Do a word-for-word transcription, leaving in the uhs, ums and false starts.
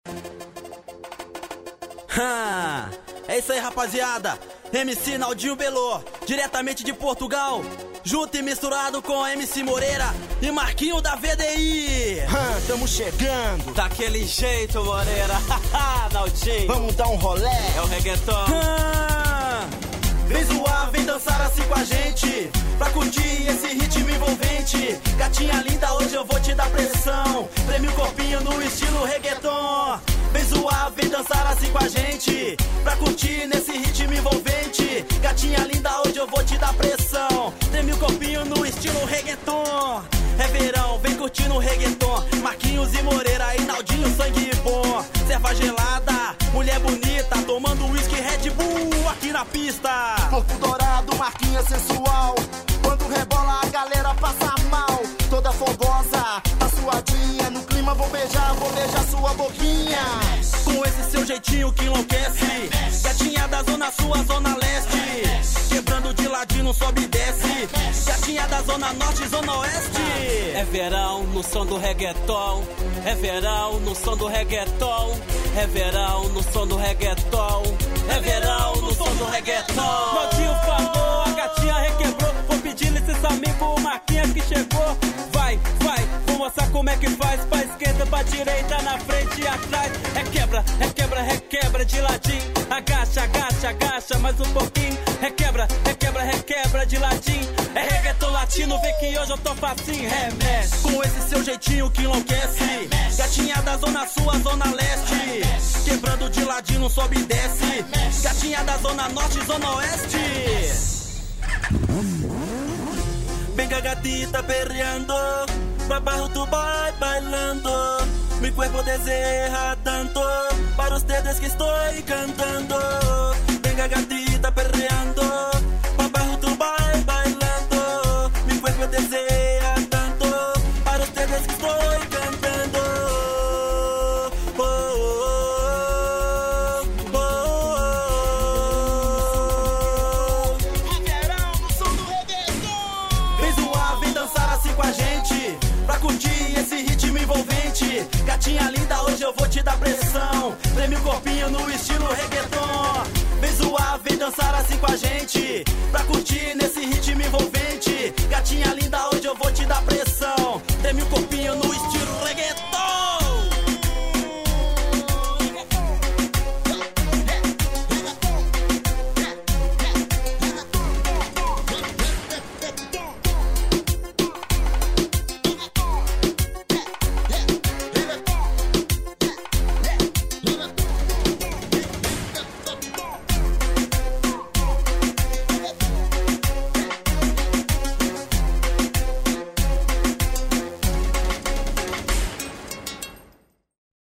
Ah, é isso aí, rapaziada. M C Naldinho Belô, diretamente de Portugal, junto e misturado com M C Moreira e Marquinho da V D I. Ah, tamo chegando. Daquele jeito, Moreira. Naldinho. Vamos dar um rolé. É o reggaeton. Ah, vem zoar, vem dançar assim com a gente, pra curtir esse ritmo envolvente. Gatinha linda, hoje eu vou te dar pressão. Prêmio corpinho no estilo reggaeton. Vem zoar, vem dançar assim com a gente, pra curtir nesse ritmo envolvente. Gatinha linda, hoje eu vou te dar pressão. Treme o corpinho no estilo reggaeton. É verão, vem curtindo o reggaeton. Marquinhos e Moreira e Naldinho, sangue bom. Serva gelada, mulher bonita, tomando whisky Red Bull aqui na pista. Corpo dourado, Marquinha sensual. Quando rebola a galera passa mal. Toda fogosa, tá suadinha. No clima vou beijar, vou beijar sua boquinha. Com esse seu jeitinho que enlouquece, gatinha da zona sul, zona leste, quebrando de ladinho, sobe e desce. Gatinha da zona norte, zona oeste. É verão no som do reggaeton. É verão no som do reggaeton. É verão no som do reggaeton. É verão no som do reggaeton. Naldinho falou, a gatinha requebrou. Vou pedir licença, amigo, o Marquinhos que chegou. Vai, vai, vou mostrar como é que faz. Pra esquerda, pra direita, na frente e atrás. Requebra, requebra, requebra de ladinho. Agacha, agacha, agacha mais um pouquinho. Requebra, requebra, requebra de ladinho. É reggaeton latino, vê que hoje eu tô facinho. Remexe. Com esse seu jeitinho que enlouquece, gatinha da zona sul, zona leste, quebrando de ladinho, sobe e desce. Gatinha da zona norte, zona oeste. Venga gatita perreando, babajo tu vai bailando. Mi cuerpo desea tanto, para ustedes que estoy cantando. Venga gatita perreando, babajo tu vai bailando. Mi cuerpo desea tanto, para ustedes que estoy cantando. Oh, oh, oh, oh. É verão no som do reggaeton. Vem zoar, vem dançar assim com a gente, pra curtir esse ritmo envolvente. Gatinha linda, hoje eu vou te dar pressão. Prêmio corpinho no estilo reggaeton. Vem zoar, vem dançar assim com a gente, pra curtir nesse ritmo envolvente. Gatinha linda, hoje